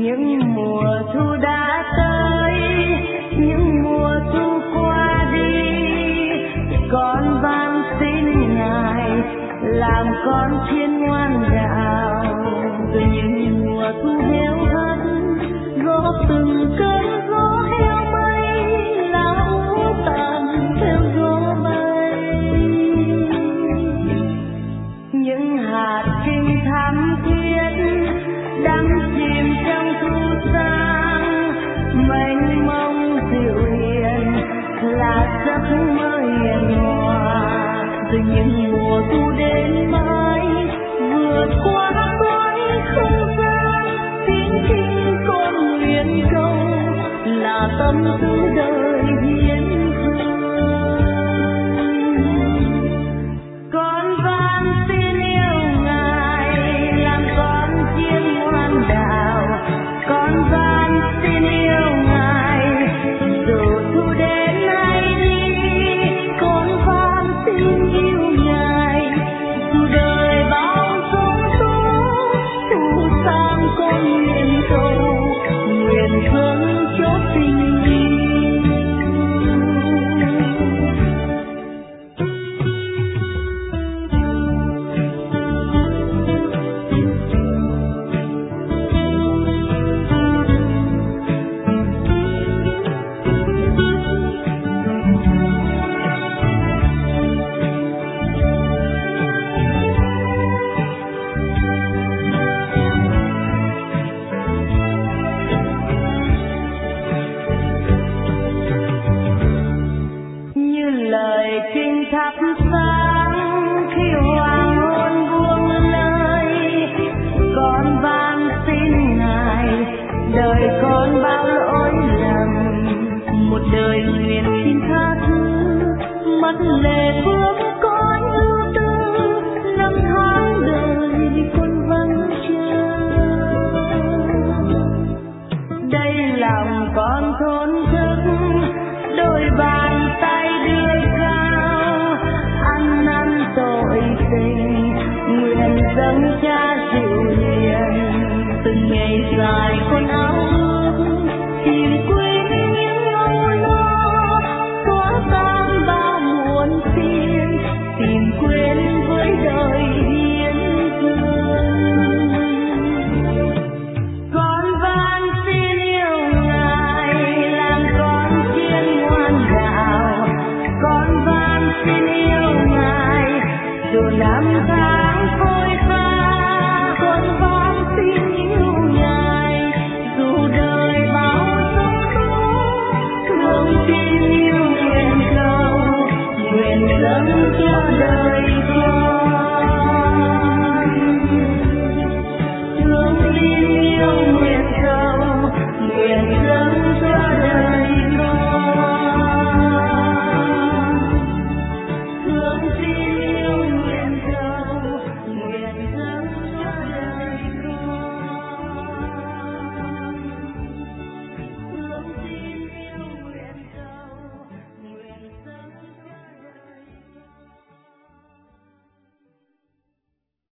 những mùa thu đã tới, những mùa thu qua đi, con van xin ngài làm con chiên ngoan đạo. Từ những mùa thu héo hắt góp từng cơn gió heo mây, lão tàn theo gió bay. Những hạt kinh thắm thiết đắm chìm trong thu sang, mênh mông dịu hiền là giấc mơ hiền hòa. Từ những mùa thu đến mãi vượt qua với không gian, tiếng chim con nguyện cầu là tâm tư đời hiến dâng. Con van xin yêu ngài làm con chiên ngoan đạo, con van xin yêu ngài dù thu đến hay đi, con van xin yêu ngài dù đời bao giông tố. Thu sang con nguyện cầu, nguyện dâng cho tình yêu. Như lời kinh thắp sáng khi hoàng hôn buông lời, con van xin ngài đời con bao lỗi lầm, một đời nguyện xin tha thứ, mắt lệ bước con ưu tư, năm tháng đời con vẫn chờ. Đây lòng con thốn thức, đôi bàn tay đưa cao, ăn năn tội tình, nguyện dâng cha dịu hiền. Từng ngày dài con áo ước, tìm quên những âu lo, xóa tan bao muộn phiền, tìm quên với đời